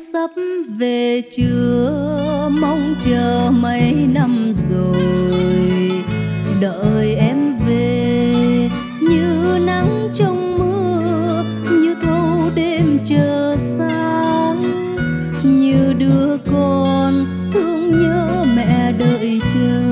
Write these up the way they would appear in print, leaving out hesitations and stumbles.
sắp về chưa, mong chờ mấy năm rồi, đợi em về như nắng trong mưa, như thâu đêm chờ sáng, như đứa con thương nhớ mẹ đợi chờ.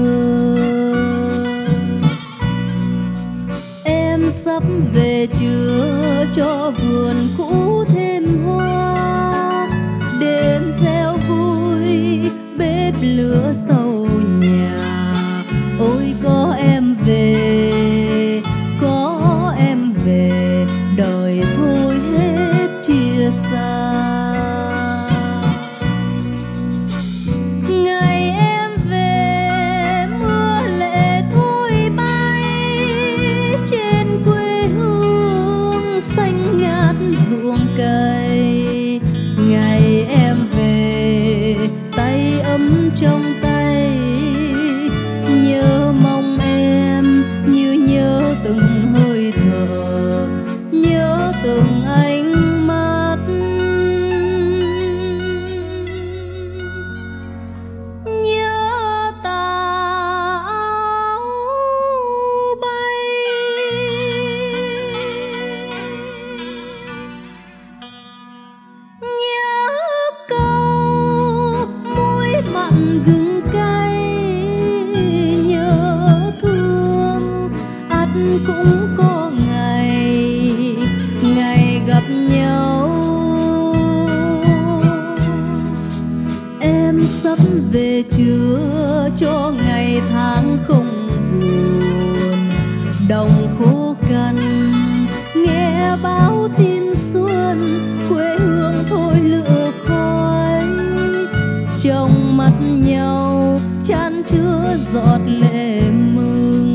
Em sắp về chưa, cho vườn cũ thêm hoa, đêm reo vui bếp lửa sau nhà. Ôi có em về, có em về, đời thôi hết chia xa. Ngày em về mưa lệ thôi bay, trên quê hương xanh ngát ruộng cày. Ngày em về tay ấm trong tay, nhớ mong em như nhớ từng hơi thở, nhớ từng ánh mắt, nhớ tà áo bay. Nhớ câu muối mặn gừng cay, nhớ thương ắt cũng có ngày, ngày gặp nhau. Em sắp về chưa, cho ngày tháng không buồn, đồng khô cằn nghe báo tin xuân, quê hương thôi lửa khói. Trong mắt nhau chan chứa giọt lệ mừng.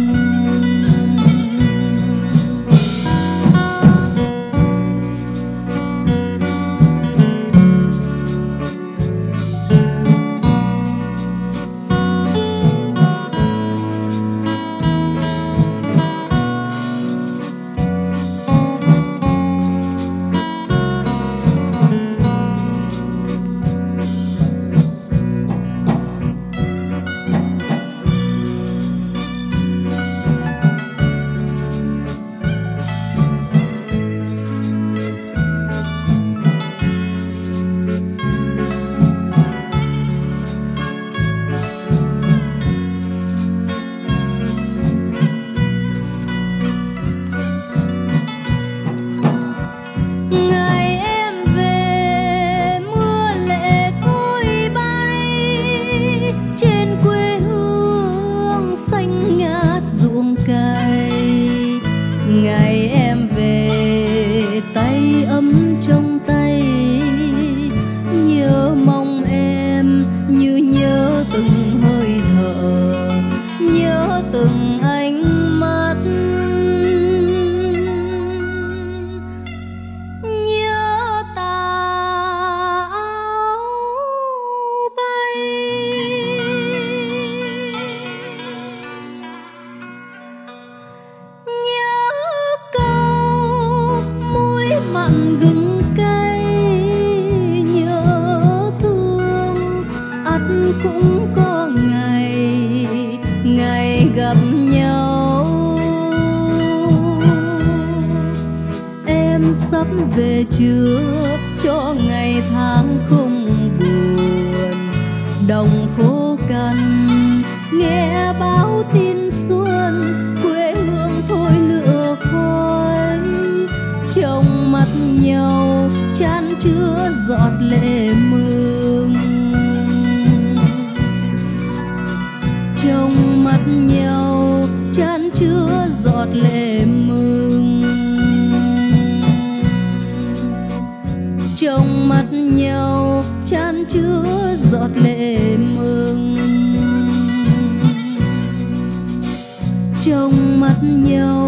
Ngày em về mưa lệ thôi bay, trên quê hương xanh ngát ruộng cày. Ngày em về tay ấm trong tay, nhớ mong em như nhớ từng hơi thở, nhớ từng ánh mắt, nhớ tà áo bay. Nhớ câu muối mặn gừng cay, nhớ thương ắt cũng có ngày, ngày gặp nhau. Em sắp về chưa, cho ngày tháng không buồn, đồng khô cằn nghe báo tin xuân, quê hương thôi lửa khói. Trong mắt nhau chan chứa giọt lệ mừng, trong mắt nhau chan chứa giọt lệ mừng, trong mắt nhau chan chứa giọt lệ mừng, trong mắt nhau